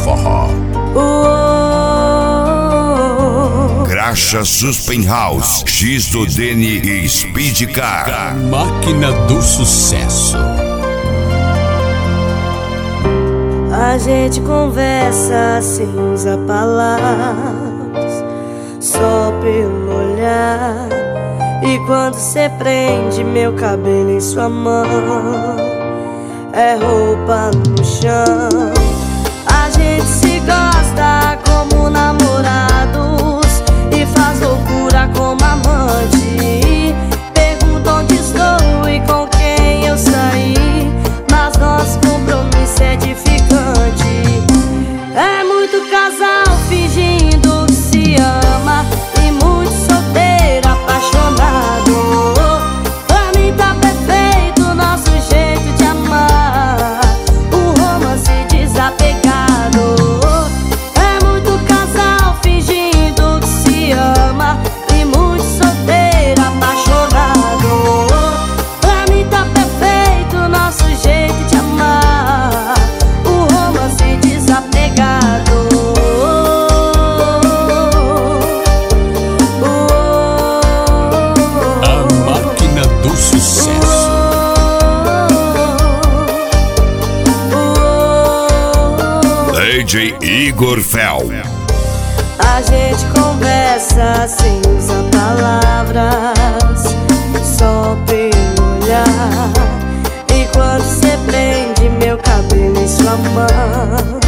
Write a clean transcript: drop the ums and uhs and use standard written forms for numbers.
forró. Graxa Suspen House, X do Dene e Speed Car. A máquina do sucesso. A gente conversa sem usar palavras, só pelo olhar. E quando cê prende meu cabelo em sua mão, é roupa no chão. A gente se gosta como namorados e faz loucura como amante. Pergunta onde estou e com quem eu saí, mas nosso compromisso é edificante. É muito casal fingindo que se ama e muito solteiro apaixonado. Pra mim tá perfeito o nosso jeito de amar, um romance desapegado. É muito casal fingindo que se ama e muito solteiro apaixonado. Pra mim tá perfeito o nosso jeito de amar, um romance desapegado. A máquina do sucesso. DJ Igor Fel. A gente conversa sem usar palavras, só pelo olhar. E quando cê prende meu cabelo em sua mão,